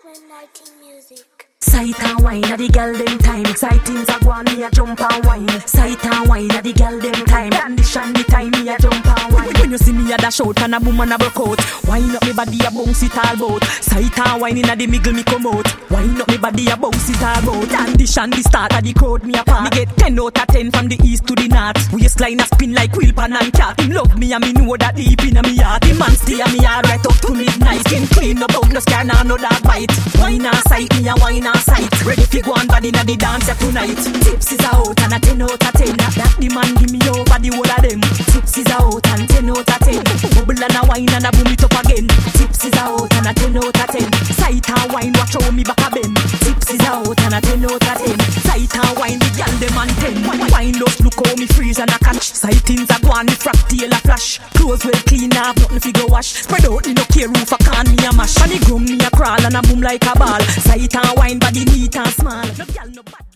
Writing music. Sight and wine at the girl them time. Exciting a go on me a jump and wine. Sight and wine at the girl them time. Condition the time me a jump and wine. When you see me a dash out and a boom and a broke out, wine up me body a bounce it all bout. Sight and wine inna the middle me come out. Wine up me body a bounce it all bout. Condition the start of the crowd me apart. Me get 10 out of 10 from the east to the north. Waistline a spin like wheel pan and cat. Him love me and me know that deep inna me heart. The man stay and me all right up to midnight. Skin clean up out no scar nah no dog bite. Wine and sight me a wine and sight. Ready fi go on body inna the dance ya tonight. Tips is out and a 10 out of 10. That the man give me over the whole of them. Tips is out and 10 out of 10. Bubble and a wine and a boom it up again. Tips is out and a 10 out of 10. Sight and wine watch how me back a bend. Tips is out and a 10 out of 10. Sight and wine the gyal dem and 10. Wine look how me freeze and a catch. Sightings a go on me frack tail a flash. Clothes well clean have nothing fi go wash. Spread out me no care roof a can me a mash. On the ground me a crawl and a boom like a ball. Sight and wine body neat and small. No gyal no bad.